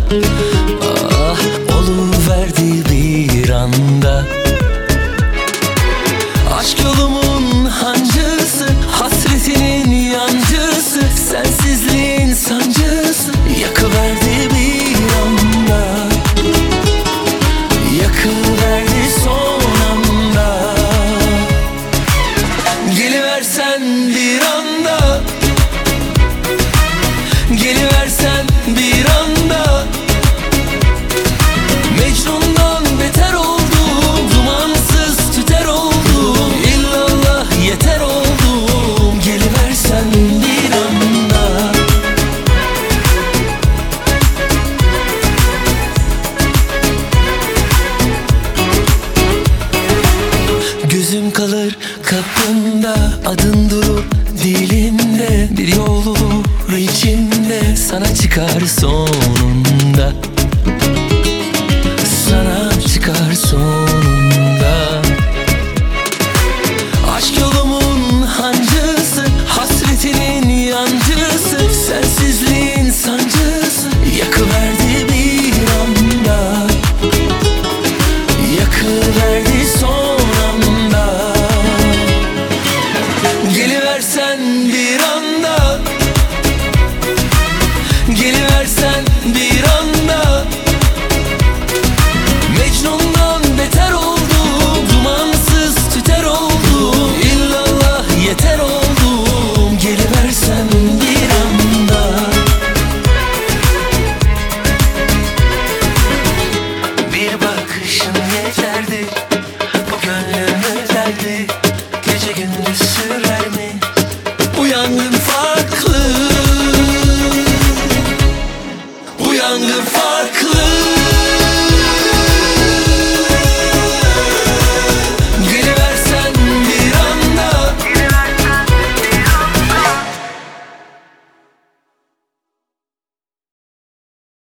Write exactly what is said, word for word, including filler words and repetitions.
Ah, oluverdi bir anda. Aşk yolumun hancısı, hasretinin yancısı, sensizliğin sancısı yakıverdi bir anda. Yakıverdi son anda. Geliversen bir anda, geliversen bir anda. Mecnun'dan beter oldum, dumansız tüter oldum. İllallah yeter oldum, geliversen bir anda. Gözüm kalır kapında, adın durur dilimde. Bir yol olur içimde, sana çıkar sonunda. Sana çıkar sonunda. Aşk yolumun hancısı, hasretinin yancısı, sensizliğin sancısı yakıverdi bir anda. Yakıverdi son anda. Geliversen bir anda, geliversen bir anda. Mecnun'dan beter oldum, dumansız tüter oldum. İllallah yeter oldum, geliversen bir anda. Bir bakışın yeterdi, bu gönlümü derdi. Gece gündüz sürer mi? Uyandım farklı, uyandım farklı.